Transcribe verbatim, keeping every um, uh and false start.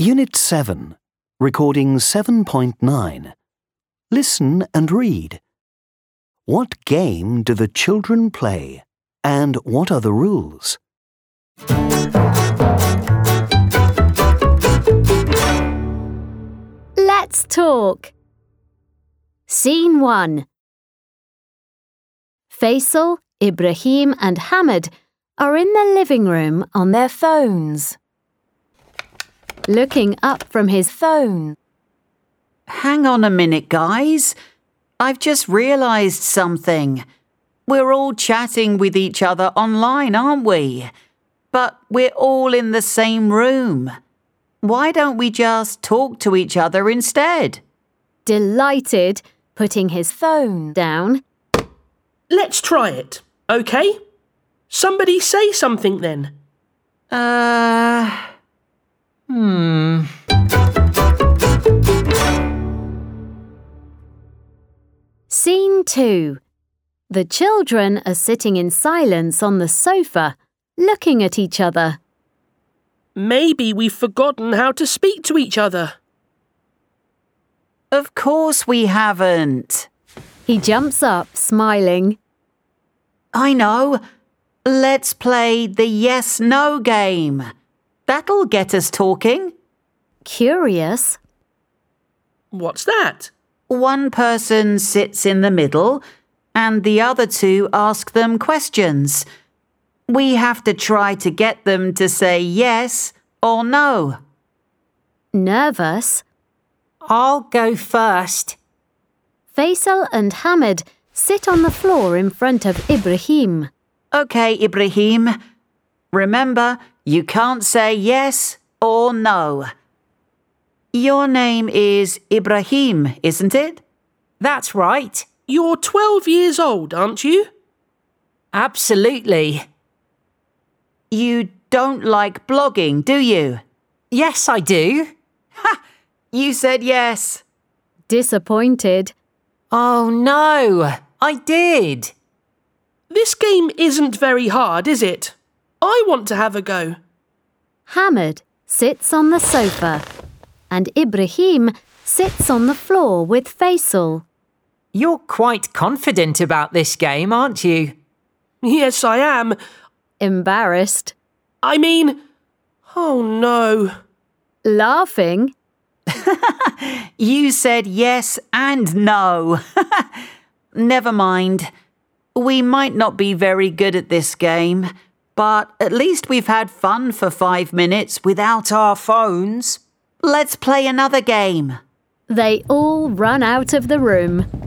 Unit seven, Recording seven point nine. Listen and read. What game do the children play, and what are the rules? Let's talk. Scene one. Faisal, Ibrahim and Hamid are in the living room on their phones. Looking up from his phone. Hang on a minute, guys. I've just realised something. We're all chatting with each other online, aren't we? But we're all in the same room. Why don't we just talk to each other instead? Delighted, putting his phone down. Let's try it, okay? Somebody say something then. Uh... Hmm... Scene two. The children are sitting in silence on the sofa, looking at each other. Maybe we've forgotten how to speak to each other. Of course we haven't. He jumps up, smiling. I know. Let's play the yes-no game. That'll get us talking. Curious. What's that? One person sits in the middle and the other two ask them questions. We have to try to get them to say yes or no. Nervous. I'll go first. Faisal and Hamid sit on the floor in front of Ibrahim. OK, Ibrahim. Remember, you can't say yes or no. Your name is Ibrahim, isn't it? That's right. You're twelve years old, aren't you? Absolutely. You don't like blogging, do you? Yes, I do. Ha! You said yes. Disappointed. Oh, no. I did. This game isn't very hard, is it? I want to have a go. Hamid sits on the sofa and Ibrahim sits on the floor with Faisal. You're quite confident about this game, aren't you? Yes, I am. Embarrassed. I mean, oh no. Laughing. You said yes and no. Never mind. We might not be very good at this game, but at least we've had fun for five minutes without our phones. Let's play another game. They all run out of the room.